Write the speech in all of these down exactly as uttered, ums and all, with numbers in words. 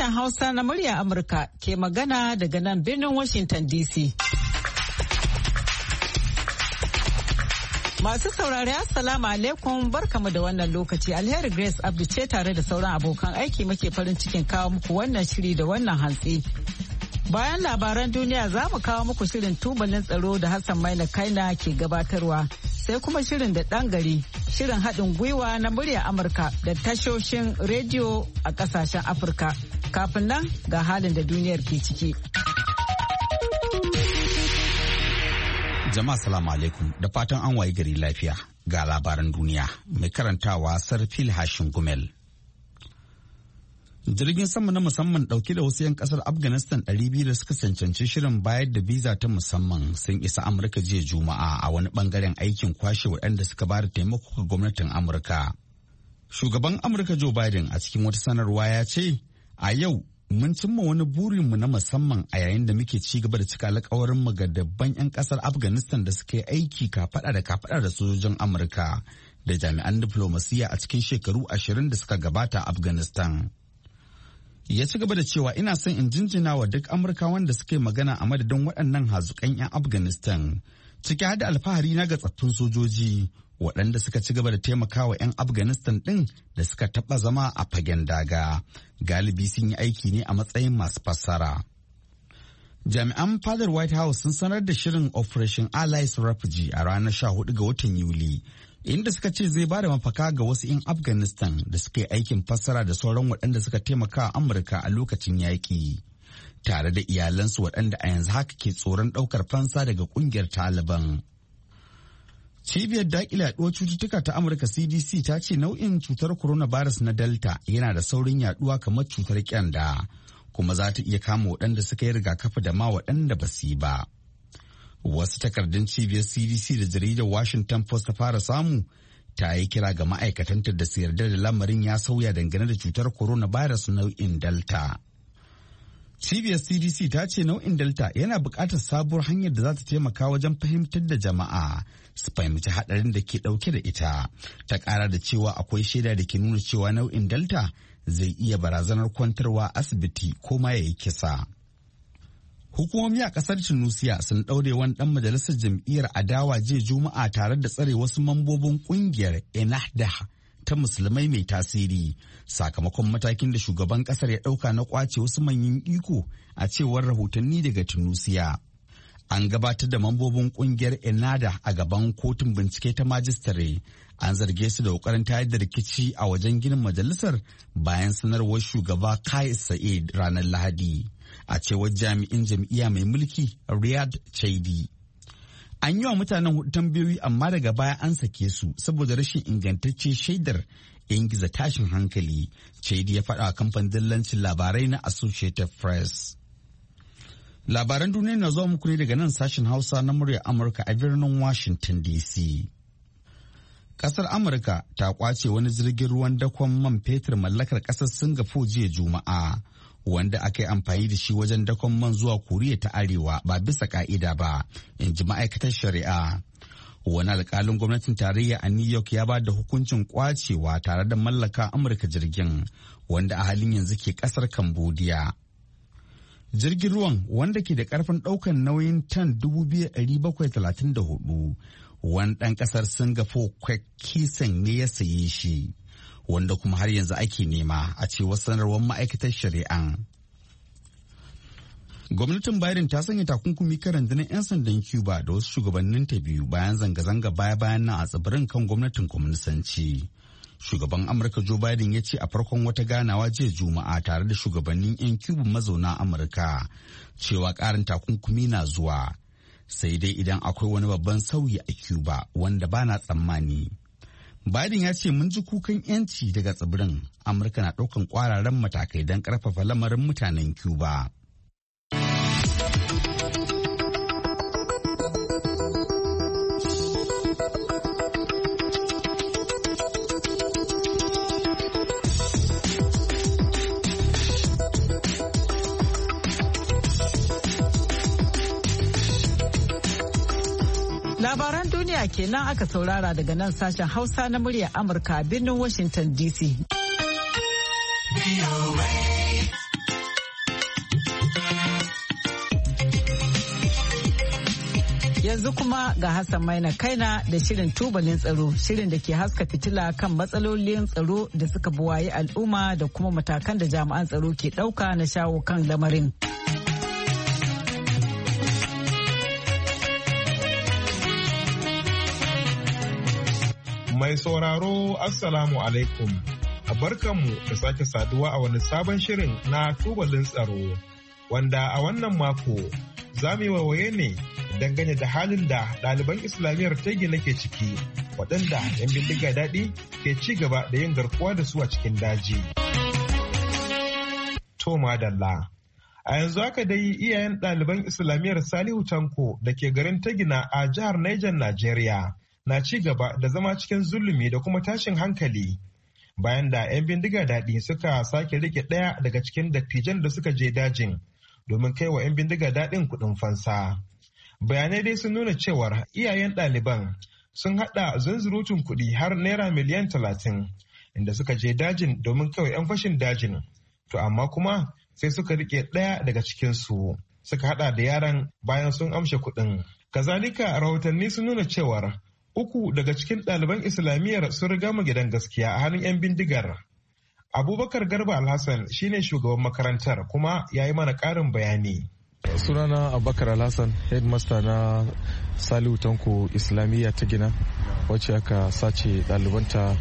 Sashen Hausa na murya Amurka ke magana daga nan birnin Washington D C. Masu saurari Assalamu alaikum barkamu da wannan lokaci. Alheri Grace Abdu ce tare da sauran abokan aiki muke farin cikin kawo muku wannan shiri da wannan hantsi. Bayan labaran duniya za mu kawo muku shirin tubalin tsaro da Hassan Maina Kaina ke gabatarwa. Sai kuma shirin da ɗan gari, shirin haɗin gwiwa na murya Amurka da tashoshin rediyo a ƙasashen Afirka. Kafin nan ga halin da duniyar ke ciki. Jama'a salamu alaikum da fatan an wayi gari lafiya ga labaran duniya mai karantawa Sarfil Hashin Gumel. Jirgin sama na musamman dauke da wasu 'yan kasar Afghanistan ɗari biyu da suka cancanci shirin bayar da biza ta musamman sun isa Amurka jiya Juma'a a wani bangaren aikin kwashe waɗanda suka bada taimako ga gwamnatin Amurka. Shugaban Amurka Joe Biden a cikin wata sanarwa ya ce, a yau mun cimma wani burinmu na musamman a yayin da muke ci gaba da cika alkawarin mu ga dabban 'yan kasar Afghanistan da suka yi aiki kafaɗa da kafaɗa da sojojin Amurka da jami'an diflomasiyya a cikin shekaru ashirin da suka gabata a Afghanistan. Ya ci gaba da cewa ina son in jinjina wa duk Amurkawan da suka yi magana a madadin waɗannan hazukan 'yan Afghanistan, ciki har da alfahari na ga tsaffin sojoji waɗanda suka ci gaba da taimakawa 'yan Afghanistan ɗin da suka taɓa zama a fagen daga. Galibi sun yi aiki ne a matsayin masu fassara. Jami'an fadar White House sun sanar da shirin Operation Allies Refugee a ranar sha hudu ga watan Yuli, inda suka ce zai ba da mafaka ga wasu 'yan Afghanistan da suka yi aikin fassara da sauran waɗanda suka taimaka a Amurka a lokacin yaƙi, tare da iyalansu waɗanda a yanzu haka ke tsoron ɗaukar fansa daga ƙungiyar Taliban. Cibiyar daƙile yaɗuwar cututtuka ta Amurka C D C ta ce nau'in cutar coronavirus na Delta yana da saurin yaɗuwa kamar cutar ƙyanda, kuma za ta iya kama waɗanda suka yi rigakafi da ma waɗanda ba su yi ba. Wasu takardun cibiyar C D C da jaridar Washington Post ta fara samu ta yi kira ga ma'aikatanta da su yarda da lamarin ya sauya dangane da cutar coronavirus nau'in Delta. Cibiyar C D C ta ce nau'in Delta yana buƙatar sabuwar hanyar da za ta taimaka wajen fahimtar da jama'a su fahimci haɗarin da ke ɗauke da ita. Ta ƙara da cewa akwai shaida da ke nuna cewa nau'in Delta zai iya barazanar kwantarwa asibiti ko ma ya yi kisa. Hukumomi a ƙasar Tunisia sun ɗaure wani ɗan majalisar jam'iyyar adawa jiya Juma'a tare da tsare wasu mambobin ƙungiyar Ennahda ta musulmai mai tasiri sakamakon matakin da shugaban ƙasar ya ɗauka na ƙwace wasu manyan iko a cewar rahotanni daga Tunisia. An gabatar da mambobin ƙungiyar Ennahda a gaban kotun bincike ta majistare. An zarge su da ƙoƙarin tayar da rikici a wajen ginin majalisar bayan sanarwar shugaba Kais Sa'id ranar Lahadi. A cewar jami'in jam'iyya mai mulki Riyad Chaidi. An yi wa mutanen hudu tambayoyi amma daga baya an sake su saboda rashin ingantacce shaidar ingiza tashin hankali. Chaidi ya faɗa a kamfanin dillancin labarai na Associated Press. Labaran duniya na zuwa muku ne daga nan sashen Hausa na muryar Amurka a birnin Washington D C. Kasar Amurka ta kwace wani jirgin ruwan dakon man fetur mallakar kasar Singapore jiya Juma'a, wanda aka yi amfani da shi wajen dakon man zuwa Koriya ta Arewa ba bisa ka'ida ba, in ji ma'aikatar shari'a. Wani alkalin gwamnatin tarayya a New York ya ba da hukuncin kwacewa tare da mallaka Amurka jirgin, wanda a halin yanzu ke kasar Cambodia. Jirgin ruwan, wanda ke da karfin daukan nauyin tan dubu biyu da ɗari bakwai talatin da hudu, wani ɗan ƙasar Singapore Kwek Kiseng ne ya saye shi, wanda kuma har yanzu ake nema a cewar sanarwar ma'aikatar shari'an. Gwamnatin Biden ta sanya takunkumi kan rundunar 'yan sandan Cuba da wasu shugabannin ta biyu bayan zanga-zanga baya-bayan nan a tsibirin kan gwamnatin kwaminisanci. Shugaban Amurka Joe Biden ya ce a farkon wata ganawa jiya Juma'a tare da shugabannin 'yan Cuba mazauna Amurka cewa ƙarin takunkumi na zuwa. Sai dai idan akwai wani babban sauyi a Cuba wanda ba na tsammani. Biden ya ce mun ji kukan 'yanci daga tsibirin. Amurka na ɗaukan ƙwararren matakai don ƙarfafa lamarin mutanen Cuba. Labaran duniya kenan aka saurara daga nan sashen Hausa na muryar Amurka birnin Washington D C. Yanzu kuma ga Hassan Maina Kaina da shirin tubalin tsaro, shirin da ke haska fitila kan matsalolin tsaro da suka buwaye al'umma da kuma matakan da jami'an tsaro ke ɗauka na shawo kan lamarin. Mai sauraro Assalamu alaikum. A barkanmu da sake saduwa a wani sabon shirin na tubalin tsaro, wanda a wannan mako za mu yi wawaye ne dangane da halin da ɗaliban islamiyyar Tegina ke ciki, waɗanda 'yan bindiga daɗi ke ci gaba da yin garkuwa da su a cikin daji. To madalla. A yanzu haka dai iyayen ɗaliban islamiyyar Salihu Tanko da ke garin Tegina a jihar Niger, Najeriya, na ci gaba da zama cikin zulumi da kuma tashin hankali. Bayan da 'yan bindiga daɗi suka sake rike ɗaya daga cikin dattijan da suka je dajin domin kai wa 'yan bindiga daɗin kuɗin fansa. Bayanai dai sun nuna cewar iyayen ɗaliban sun haɗa zunzurutun kuɗi har naira miliyan talatin inda suka je dajin domin kai wa 'yan fashin dajin. To amma kuma sai suka rike ɗaya daga cikinsu suka haɗa da yaran bayan sun amshe kuɗin. Kazalika rahotanni sun nuna cewar uku daga cikin ɗaliban islamiyyar sun riga mu gidan gaskiya a hannun 'yan bindigar. Abubakar Garba Alhassan shine shugaban makarantar kuma ya yi mana ƙarin bayani. Sunana Abubakar Alhassan, headmaster na Salihu Tanko Islamiyya ta Gina, wacce aka sace ɗalibanta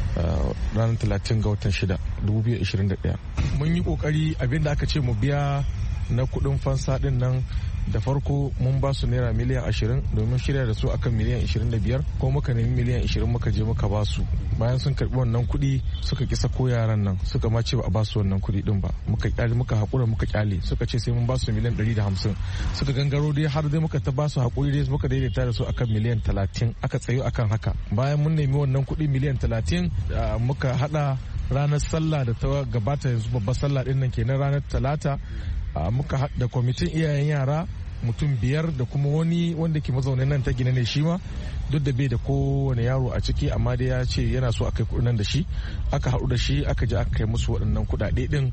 ranar talatin ga watan shida dubu biyu da ashirin da ɗaya. Mun yi ƙoƙari abinda aka ce mu biya na kuɗin fansa ɗin nan. Da farko mun ba su naira miliyan ashirin domin shirya da su akan miliyan ashirin da biyar, ko muka nemi miliyan ashirin muka je muka ba su. Bayan sun karbi wannan kuɗi suka kisa ko yaran nan suka ma ce ba a ba su wannan kuɗi din ba, muka kyale muka haƙura muka kyale, suka ce sai mun ba su miliyan ɗari da hamsin, suka gangaro dai har dai muka ta ba su haƙuri dai muka daidaita da su akan miliyan talatin, aka tsayo akan haka. Bayan mun nemi wannan kuɗi miliyan talatin muka haɗa ranar sallah da ta gabata, yanzu babbar sallah ɗin nan kenan ranar talata, muka haɗa kwamitin iyayen yara mutum biyar da kuma wani wanda ke mazaunin nan ta Gina ne shi ma, duk da bai da kowane yaro a ciki, amma dai ya ce yana so a kai kuɗin nan da shi. Aka haɗu da shi aka je aka kai musu waɗannan kuɗaɗe ɗin.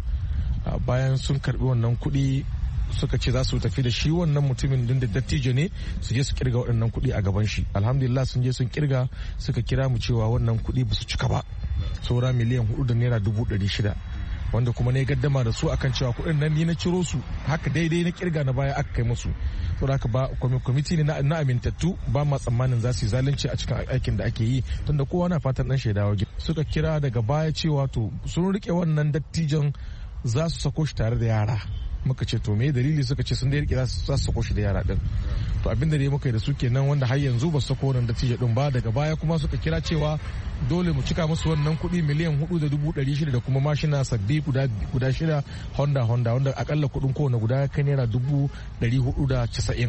Bayan sun karɓi wannan kuɗi suka ce za su tafi da shi wannan mutumin din da dattijo ne su je su kirga waɗannan kuɗi a gaban shi. Alhamdulillah sun je sun kirga suka kira mu cewa wannan kuɗi ba su cika ba, saura miliyan hudu da naira dubu ɗari shida, wanda kuma ne gaddama da su akan cewa kuɗin nan ni na ciro su haka daidai na kirga na baya aka kai musu. Saboda haka ba kwamiti ne na amintattu, ba ma tsammanin za su yi zalunci a cikin aikin da ake yi, tunda kowa na fatan dan shaidawa. Suka kira daga baya cewa to sun rike wannan dattijan za su sako shi tare da yara. Muka ce to me dalili? Suka ce sun da rike za su sako shi da yara din. To abin da dai muka yi da su kenan, wanda har yanzu ba su sako wannan dattijo din ba. Daga baya kuma suka kira cewa dole mu cika musu wannan kuɗi miliyan hudu da dubu ɗari shida da kuma mashina sabbi guda guda shida Honda Honda, wanda akalla kuɗin kowane guda kai naira dubu ɗari hudu da casa'in.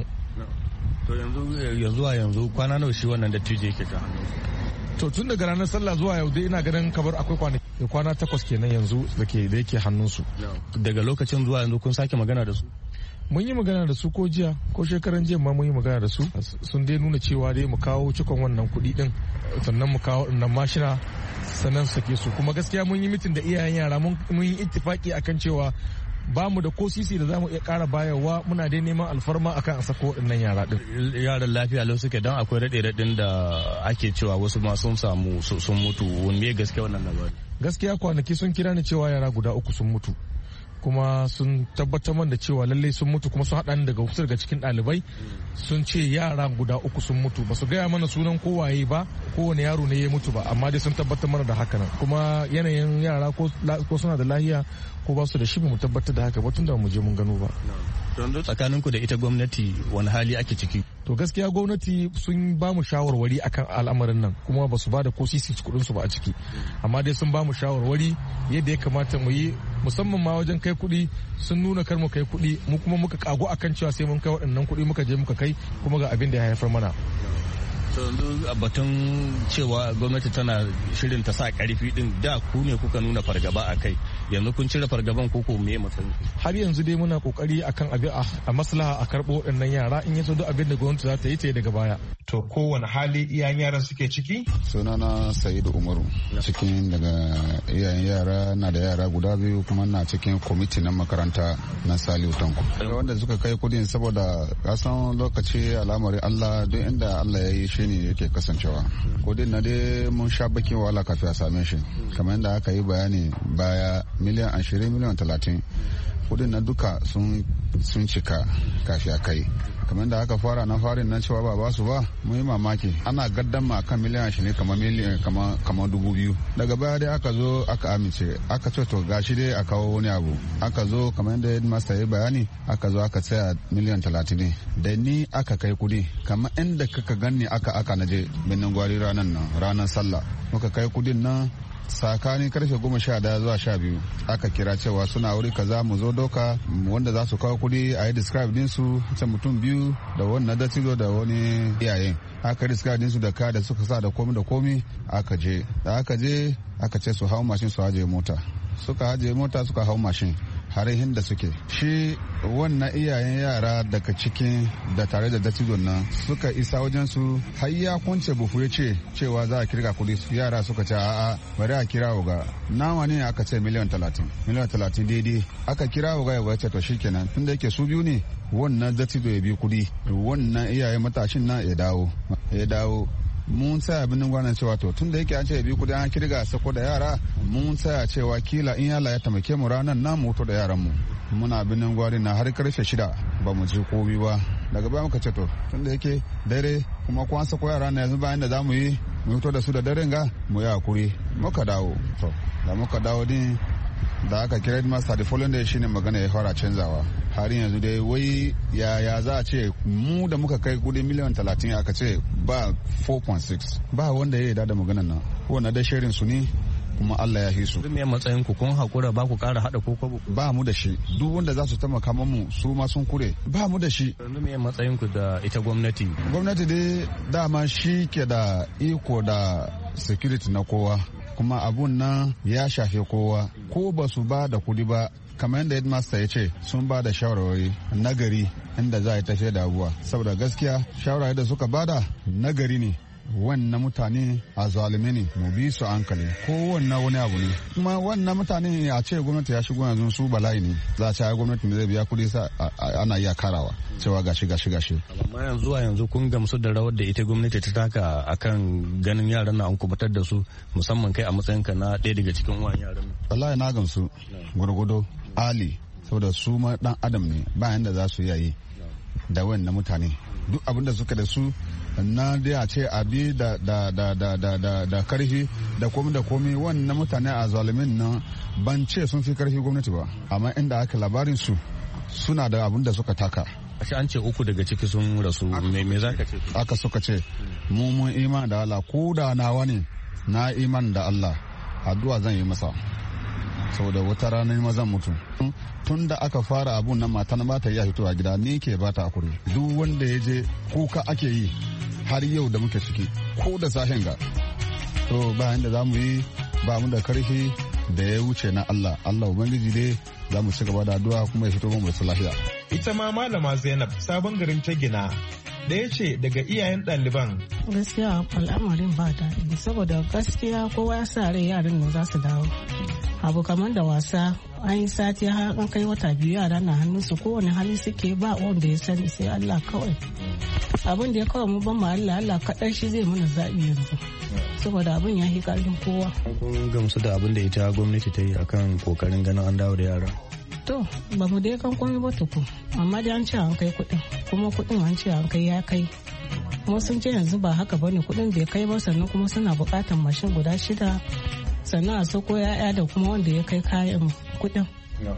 To yanzu yanzu a yanzu kwana nawa shi wannan dattijo yake ta hannu? To tun daga ranar sallah zuwa yau dai ina ganin kamar akwai kwana kwana takwas kenan yanzu da ke da yake hannunsu. Daga lokacin zuwa yanzu kun sake magana da su? Mun yi magana da su ko jiya ko shekaran jiya ma mun yi magana da su, sun dai nuna cewa dai mu kawo cikon wannan kuɗi din, sannan mu kawo wannan mashina, sannan sake su. Kuma gaskiya mun yi mitin da iyayen yara, mun yi ittifaki akan cewa ba mu da ko sisi da za mu iya ƙara bayarwa, muna dai neman alfarma akan a sako waɗannan yara din. Yaran lafiya lau suke, don akwai raɗe-raɗin da ake cewa wasu ma sun samu sun mutu, wani gaskiya wannan labari? Gaskiya kwanaki sun kira ni cewa yara guda uku sun mutu, kuma sun tabbatar man da cewa lallai sun mutu, kuma sun haɗa ni daga wasu daga cikin ɗalibai sun ce yara guda uku sun mutu. Ba su gaya mana sunan kowaye ba, kowane yaro ne ya mutu ba, amma dai sun tabbatar mana da haka nan. Kuma yanayin yara ko suna da lahiya ko ba su da shi, mu tabbatar da haka ba tun da mu je mun gano ba. Tsakaninku da ita gwamnati wani hali ake ciki? To gaskiya gwamnati sun ba mu shawarwari akan al'amarin nan, kuma ba su ba da ko sisi kudin su ba a ciki, amma dai sun ba mu shawarwari yadda ya kamata mu yi, musamman ma wajen kai kuɗi. Sun nuna kar mu kai kuɗi, mu kuma muka kago akan cewa sai mun kai waɗannan kuɗi, muka je muka kai, kuma ga abin da ya haifar mana. yanzu a batun cewa gwamnati tana shirin ta sa karfi din da ku ne kuka nuna fargaba a kai yanzu kun cire fargaban koko me matsayin har yanzu dai muna kokari akan abin a maslaha a karbo waɗannan yara in yaso duk abin da gwamnati za ta yi ta yi daga baya. To kowane hali iyayen yaran suke ciki? Sunana Sa'idu Umaru cikin daga iyayen yara na da yara guda biyu kuma na cikin kwamiti na makaranta na Salihu Tanko. Wanda suka kai kudin saboda kasan lokaci al'amari Allah duk inda Allah ya yi shi ne yake kasancewa. Kudin na dai mun sha bakin wahala kafin a same shi. Kamar yadda aka yi bayani baya miliyan ashirin miliyan talatin kudin na duka sun cika kafin a kai. Kamar da aka fara na farin nan cewa ba ba su ba mu yi mamaki ana gaddama kan miliyan ashirin kamar miliyan kamar dubu biyu daga baya dai aka zo aka amince aka ce to gashi dai a kawo wani abu aka zo kamar yadda headmaster ya bayani aka zo aka tsaya miliyan talatin ne da ni aka kai kudi kamar inda kaka ganni aka aka naje birnin gwari ranar nan ranar sallah muka kai kudin nan tsakanin karfe goma sha daya zuwa sha biyu aka kira cewa suna wuri kaza mu zo doka wanda za su kawo kudi a yi describe dinsu ta mutum biyu da wannan dattijo da wani iyayen aka describe dinsu da kaya da suka sa da komi da komi aka je da aka je aka ce su hau mashin su haje mota suka haje mota suka hau mashin harihin da suke shi wannan iyayen yara daga cikin da tare da dattijon nan suka isa wajen su har ya kunce bufu ya ce cewa za a kirga kudi yara suka ce a'a bari a kira ga nawa ne aka ce miliyan talatin miliyan talatin daidai aka kira ga ya ce to shikenan tunda yake su biyu ne wannan dattijo ya bi kudi wannan iyayen matashin na ya dawo ya dawo mun tsaya birnin gwanan cewa to tun da yake an ce bi kudi an kirga sako da yara mun tsaya cewa kila in yala ya tamake mu ranar na moto da yaran mu muna birnin gwari na har karfe shida ba mu ji komi ba daga baya muka ce to tun da yake dare kuma kwan sako yara na yanzu bayan da za mu yi mu fito da su da daren ga mu yi hakuri muka dawo to da muka dawo din da aka kira headmaster da following day shine magana ya fara canzawa har yanzu dai wai ya za a ce mu da muka kai kudi miliyan talatin aka ce ba four point six ba wanda ya yi da maganan nan wannan da shirin su ne kuma Allah ya hisu. Duk me matsayin ku kun hakura ba ku kara hada koko ba mu da shi duk wanda za su taimaka mu su ma sun kure ba mu da shi. Duk me matsayin ku da ita gwamnati? Gwamnati dai dama shi ke da iko da security na kowa kuma abun nan ya shafe kowa ko ba su ba da kudi ba kamar yadda headmaster ya ce sun ba da shawarwari nagari inda za a yi tafiye da abuwa saboda gaskiya shawarwari da suka bada nagari ne wannan mutane a zalime ne mu bi su hankali ko wannan wani abu ne kuma wannan mutane a ce gwamnati ya shigo yanzu su bala'i ne za a ce gwamnati zai biya kudi sa ana iya karawa cewa gashi gashi gashi amma yanzu a yanzu kun gamsu da rawar da ita gwamnati ta taka akan ganin yaran na an kubutar da su musamman kai a matsayinka na ɗaya daga cikin uwan yaran nan wallahi na gamsu gurgudo ali saboda su ma dan adam ne bayan da za su yayi da wannan mutane duk abin da suka da su na dai a ce abi da da da da da da da karfi da komi da komi wannan mutane a zalimin nan ban ce sun fi karfi gwamnati ba amma inda aka labarin su suna da abin da suka taka ashe an ce uku daga ciki sun rasu me me zaka ce aka suka ce mu mun iman da Allah ko da nawa ne na iman da Allah addu'a zan yi masa saboda wata rana ma zan mutu tun da aka fara abun nan mata na bata iya fitowa gida ni ke bata hakuri duk wanda ya je kuka ake yi har yau da muke ciki ko da sahen ga to bayan da zamu yi ba mu da karfi da ya wuce na Allah Allah ubangiji dai za mu ci gaba da addu'a kuma ya fito mu da lafiya. Ita ma malama Zainab sabon garin ta gina da ya ce daga iyayen ɗaliban. Gaskiya al'amarin ba daɗi saboda gaskiya kowa ya sa rai yaran nan za su dawo. Abu kamar da wasa an yi sati har an kai wata biyu yara na hannunsu kowane hali suke ba wanda ya sani sai Allah kawai. Abin da ya kawai mu ban ma Allah Allah kaɗai shi zai mana zaɓi yanzu. Saboda abin ya yi ƙarfin kowa. Kun gamsu da abin da ita gwamnati ta yi akan kokarin ganin an dawo da yara? To ba mu dai kan komai ba tuku amma dai an ce an kai kuɗin kuma kuɗin an ce an kai ya kai. Kuma sun ce yanzu ba haka bane kuɗin bai kai ba sannan kuma suna buƙatar mashin guda shida sannan a sako ya'ya da kuma wanda ya kai kayan kuɗin.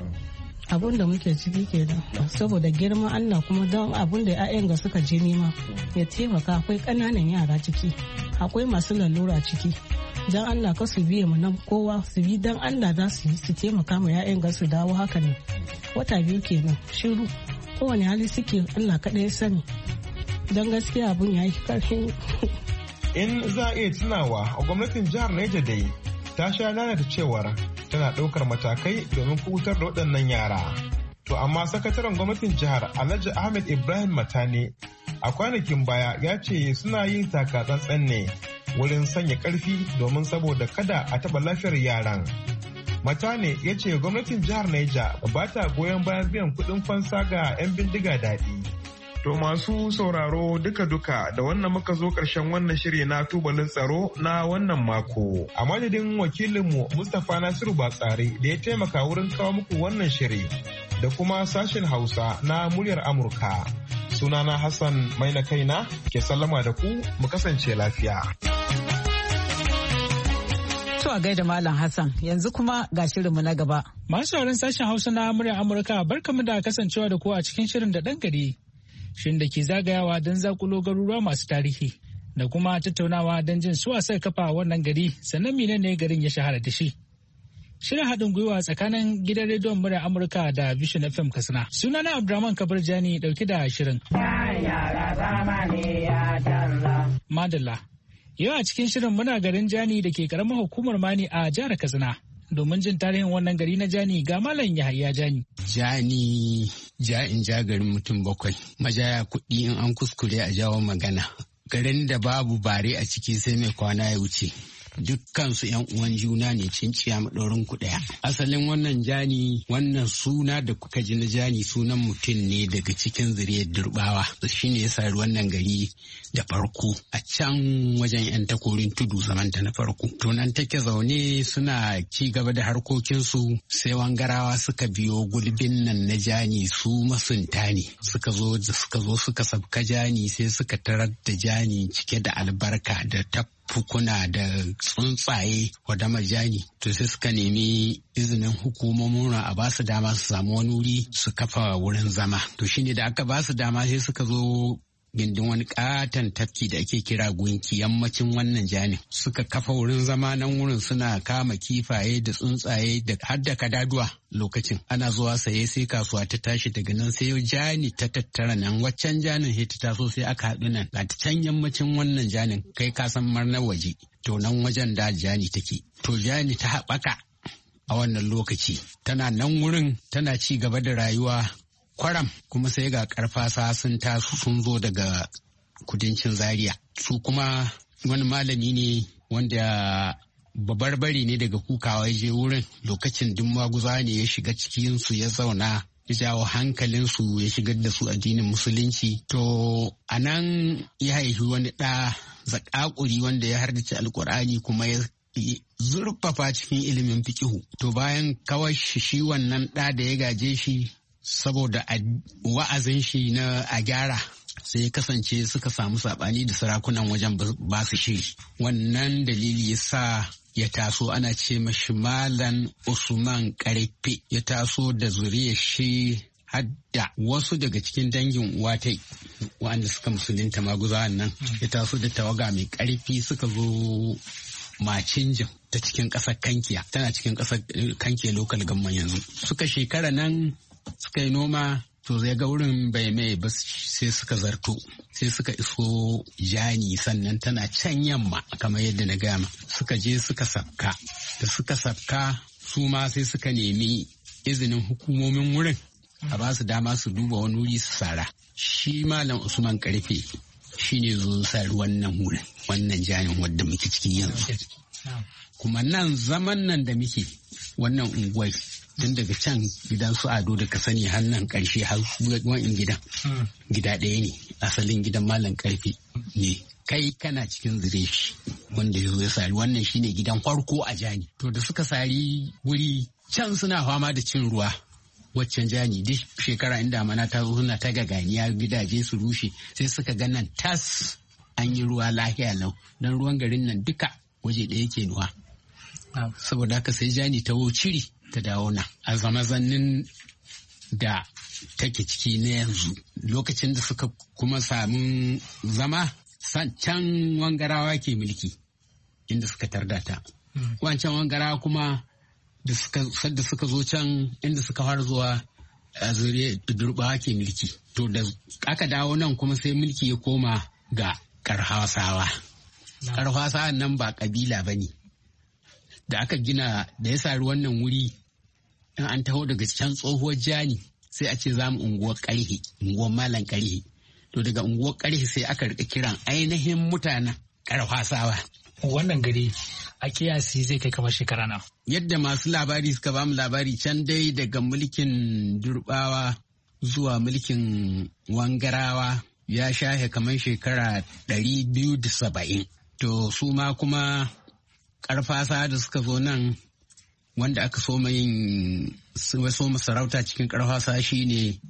Abin da muke ciki kenan saboda girman Allah kuma don abin da 'ya'yan ga suka je nema ya taimaka akwai ƙananan yara ciki akwai masu lalura ciki don Allah ka su biye mu nan kowa su bi don Allah za su yi su taimaka ma 'ya'yan ga su dawo haka ne wata biyu kenan shiru kowane hali suke Allah kaɗai ya sani don gaskiya abun ya yi karfin. In za a iya tunawa a gwamnatin jihar Niger dai ta sha nana da cewar tana ɗaukar matakai domin kubutar da waɗannan yara. To amma sakataren gwamnatin jihar Alhaji Ahmed Ibrahim Matane a kwanakin baya ya ce suna yin taka tsantsan ne wurin sanya ƙarfi domin saboda kada a taɓa lafiyar yaran. Matane ya ce gwamnatin jihar Niger ba ta goyon bayan biyan kuɗin fansa ga 'yan bindiga daɗi. To masu sauraro duka-duka da wannan muka zo ƙarshen wannan shiri na tubalin tsaro na wannan mako. A madadin wakilinmu Mustapha Nasiru Batsari da ya taimaka wurin kawo muku wannan shiri da kuma sashen Hausa na muryar Amurka. Sunana Hassan Maina Kaina ke sallama da ku mu kasance lafiya. To a gaida Malam Hassan yanzu kuma ga shirinmu na gaba. Masu sauran sashen Hausa na muryar Amurka barkamu da kasancewa da ku a cikin shirin da ɗan gari. Shirin da ke zagayawa don zakulo garuruwa masu tarihi da kuma tattaunawa don jin suwa sai kafa wannan gari sannan menene garin ya shahara da shi. Shirin haɗin gwiwa tsakanin gidan rediyon muryar Amurka da Vision F M Katsina. Sunana Abdurrahman Kabir Jani ɗauke da shirin. Madalla. Yau a cikin shirin muna garin Jani da ke karamar hukumar Mani a jihar Katsina. Domin jin tarihin wannan gari na Jani ga Malam Yahaya Jani. Jani ja in ja garin mutum bakwai. Majaya kuɗi in an kuskure a jawo magana. Garin da babu bare a ciki sai mai kwana ya wuce. Dukkansu yan uwan juna ne cinciya maɗaurin ku ɗaya. Asalin wannan Jani wannan suna da kuka ji na Jani sunan mutum ne daga cikin zuriyar Durbawa. Shi ne ya sari wannan gari da farko a can wajen yan takorin tudu zamanta na farko. Tunan take zaune suna ci gaba da harkokinsu sai wangarawa suka biyo gulbin nan na Jani su masunta ne. Suka zo suka zo suka sabka Jani sai suka tarar da Jani cike da albarka da ta fukuna da tsuntsaye wadda majani to sai suka nemi izinin hukumomin a ba su dama su samu wani wuri su kafa wurin zama to shine da aka ba su dama sai suka zo gindin wani katon tafki da ake kira gunki yammacin wannan janin suka kafa wurin zama nan wurin suna kama kifaye da tsuntsaye da har da kadaduwa lokacin ana zuwa saye sai kasuwa ta tashi daga nan sai jani ta tattara nan waccan janin sai ta taso sai aka haɗu nan ga can yammacin wannan janin kai ka san marnar waje to nan wajen da jani take to jani ta haɓaka a wannan lokaci tana nan wurin tana ci gaba da rayuwa kwaram kuma sai ga karfasa sun taso sun zo daga kudancin Zaria su kuma wani malami ne wanda babarbari ne daga kukawa ya je wurin lokacin duk maguza ne ya shiga cikin su ya zauna ya jawo hankalin su ya shigar da su addinin musulunci to anan ya haifi wani ɗa zakakuri wanda ya hardace alkur'ani kuma ya zurfafa cikin ilimin fikihu to bayan kawai shi wannan ɗa da ya gaje shi saboda wa'azin shi na a gyara sai ya kasance suka samu saɓani da sarakunan wajen ba su shiri wannan dalili ya sa ya taso ana ce mashi Malam Usman Karfe ya taso da zuriyar shi hadda wasu daga cikin dangin uwatai wa'anda suka musulunta maguzawan nan ya taso da tawaga mai ƙarfi suka zo Macinjin ta cikin ƙasar Kankiya tana cikin ƙasar Kankiya local government yanzu suka shekara nan suka yi noma to zai ga wurin bai mai ba sai suka zarto sai suka iso Jani sannan tana can yamma kamar yadda na gama suka je suka sabka da suka sabka su ma sai suka nemi izinin hukumomin wurin a ba su dama su duba wani wuri su sara shi Malam Usman Karfe shi ne zo sari wannan wurin wannan Janin wadda muke cikin yanzu kuma nan zaman nan da muke wannan unguwar tun daga can gidan su Ado da ka sani hannun karshe har wa'in gidan gida ɗaya ne asalin gidan Malam Karfe ne kai kana cikin zire shi wanda ya zo ya sari wannan shine gidan farko a Jani to da suka sari wuri can suna fama da cin ruwa waccan Jani duk shekara inda mana ta zo suna ta gaganiya gidaje su rushe sai suka ga nan tas an yi ruwa lahiya lau don ruwan garin nan duka waje ɗaya ke nuwa saboda haka sai Jani ta ciri ta dawo na a zama zannin da take ciki na yanzu lokacin da suka kuma samu zama can wangarawa ke mulki inda suka tarda ta wancan wangarawa kuma da suka sadda suka zo can inda suka fara zuwa a zuriya durbawa ke mulki. To da aka dawo nan kuma sai mulki ya koma ga Karhasawa. Karhasawa nan ba kabila ba ne. Da aka gina da ya sari wannan wuri in an taho daga can tsohuwar jani sai a ce za mu unguwar Karhe, unguwar Malam Karhe. To daga unguwar Karhe sai aka rika kiran ainihin mutanen Karhasawa. Wannan gari a kiyasi zai kai kamar shekara na. Yadda masu labari suka bamu labari can dai daga mulkin Durbawa zuwa mulkin Wangarawa ya shahe kamar shekara ɗari biyu da saba'in. To su ma kuma Karfasa da suka zo nan wanda aka so yin so sarauta cikin Karfasa shine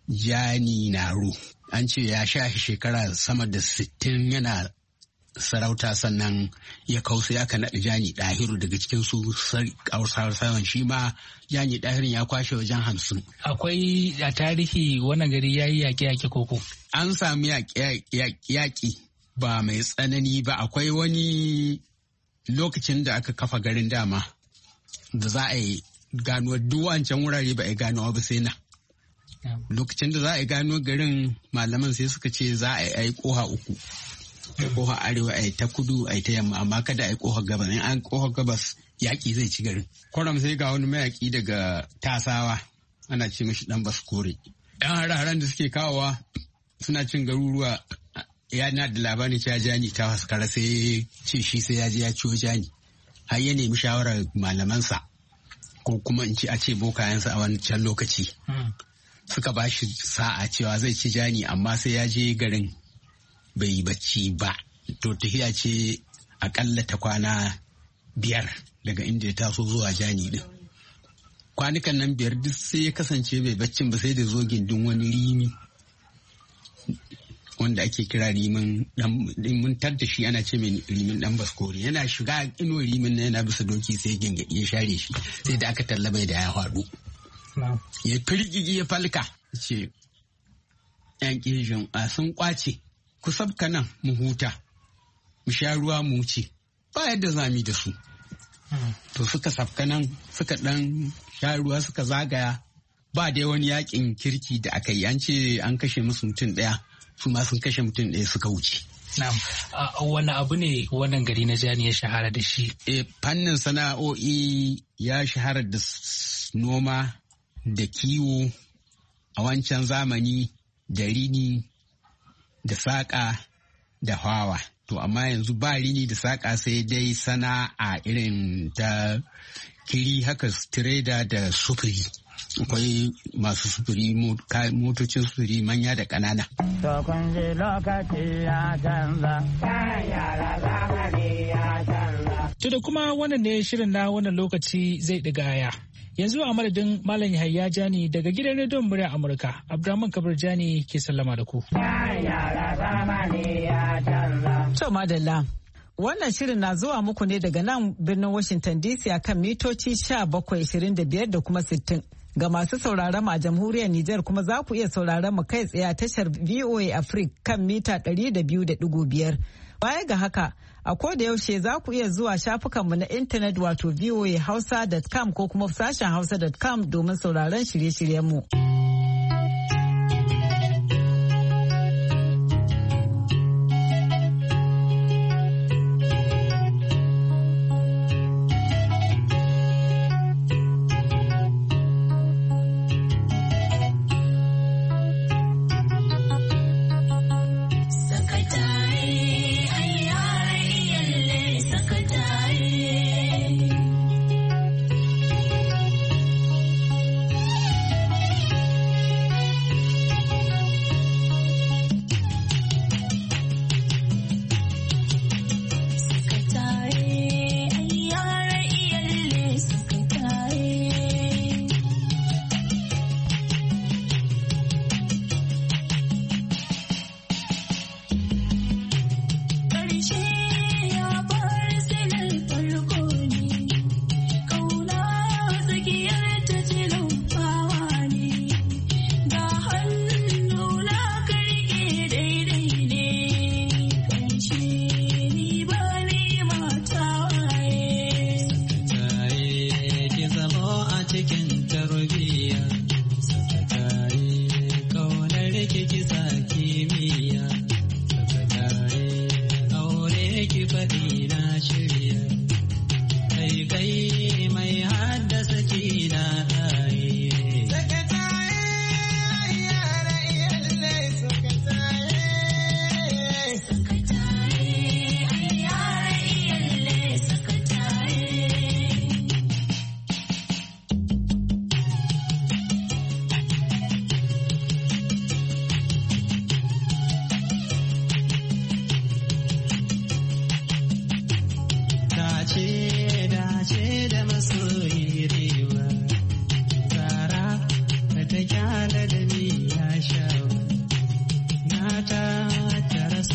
Jani Naro. An ce ya shahe shekara sama da sittin yana sarauta sannan ya kausa ya kana Jani Dahiru daga cikin su Hausawan shi ma Jani Dahirin ya kwashe wajen hamsin. Akwai a tarihi wannan gari yayi yaƙe-yaƙe koko? An sami yaƙi ba mai tsanani ba. Akwai wani lokacin da aka kafa garin dama da za a yi gano duk wancan wurare ba a yi gano ba sai na. Lokacin da za a yi gano garin malaman sai suka ce za a yi koha uku. A koha arewa a yi ta kudu a yi ta yamma amma kada a yi koha gabas. In an koha gabas yaƙi zai ci garin. Kwaram sai ga wani mayaƙi daga Tasawa ana ce mashi ɗan Baskore. Ɗan hare-haren da suke kawowa suna cin garuruwa ya na da labarin cewa Jani ta haskara sai ce shi sai ya je ya ciwo Jani. Har ya nemi shawarar malamansa ko kuma in ci a ce bokayensa a wancan lokaci. Suka ba shi sa'a cewa zai ci Jani amma sai ya je garin bai yi bacci ba. To tafiya ce akalla ta kwana biyar daga inda ya taso zuwa Jani din. Kwanukan nan biyar duk sai ya kasance bai baccin ba sai da zo gindin wani rimi wanda ake kira rimin mun tar da shi ana ce mai rimin dan Baskore. Yana shiga ino rimin na yana bisa doki sai gengedi ya share shi sai da aka tallabai da ya faɗo. Ya firgigi ya falka ce yan kijin a sun kwace ku sabka nan mu huta mu sha ruwa mu wuce ba yadda zami da su. To suka sabka nan suka dan sha ruwa suka zagaya ba dai wani yakin kirki da aka yi. An ce an kashe musu mutum ɗaya su ma sun kashe mutum ɗaya suka wuce. Na'am. Wani abu ne wannan gari na Jani ya shahara da shi? E, fannin sana'o'i ya shahara da noma da kiwo a wancan zamani da rini da saƙa da hawa. To amma yanzu ba rini da saƙa sai dai sana'a irin ta kiri haka tireda da sufuri. Akwai masu sufuri motocin sufuri manya da ƙanana. To kun ji lokaci ya canza, yara zamani ya canza. To da kuma wannan ne shirin na wannan lokaci zai ɗiga aya. Yanzu a madadin Malam Yahaya Jani daga gidan rediyon murya Amurka, Abdurrahman Kabir Jani ke sallama da ku. Yara zamani ya canza. To madalla. Wannan shirin na zuwa muku ne daga nan birnin Washington D C a kan mitoci sha bakwai ashirin da biyar da kuma sittin. Ga masu sauraron mu a jamhuriyar Nijar kuma za ku iya sauraron mu kai tsaye a tashar V O A Africa kan mita ɗari da biyu da ɗigo biyar. Baya ga haka, a koda yaushe za ku iya zuwa shafukanmu na intanet wato v o a hausa dot com ko kuma sashen hausa dot com domin sauraron shirye-shiryenmu.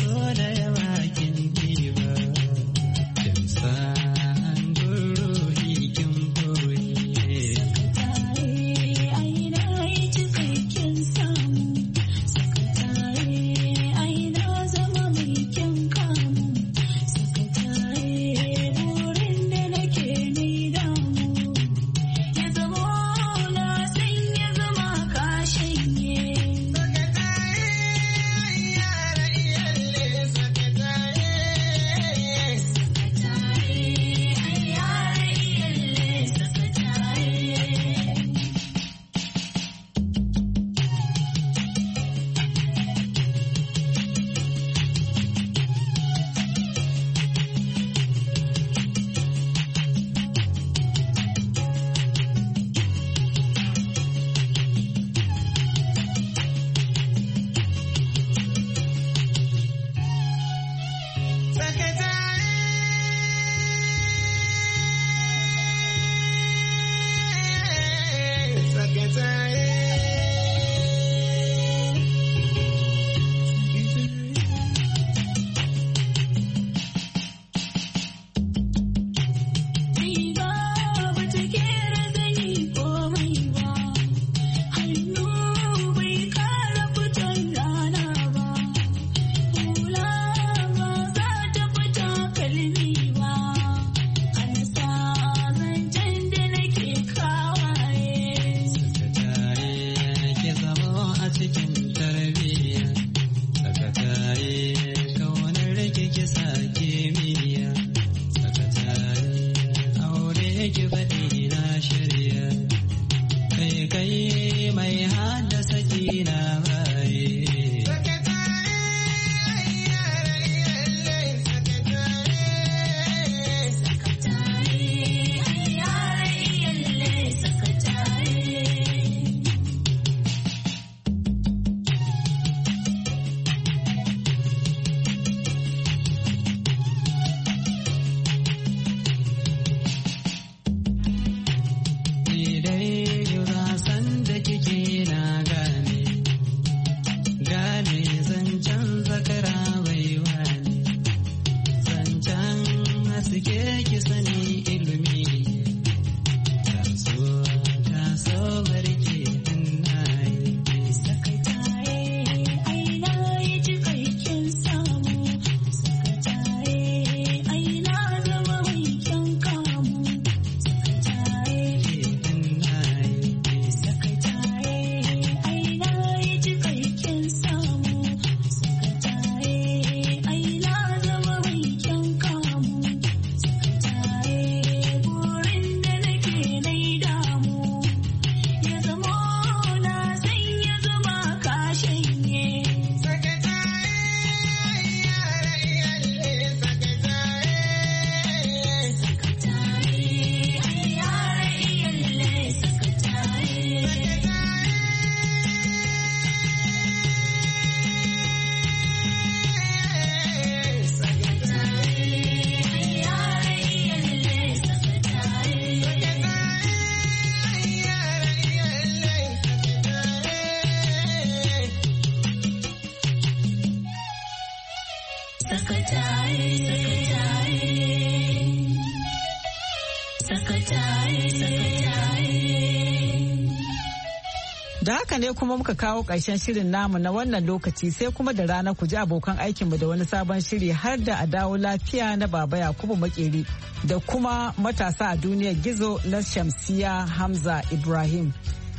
Da haka ne kuma muka kawo ƙarshen shirin namu na wannan lokaci sai kuma da rana ku ji abokan aikinmu da wani sabon shiri har da a dawo lafiya na Baba Yakubu Makeri da kuma matasa a duniyar gizo na Shamsiya Hamza Ibrahim.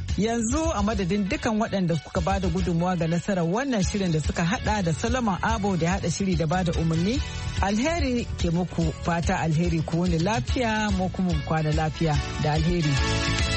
Yanzu a madadin dukan waɗanda suka ba da gudunmuwa ga nasarar wannan shirin da suka hada da Solomon Abo da hada shiri da ba da umarni, alheri ke muku fata alheri ku wani lafiya mu kuma kwana lafiya da alheri.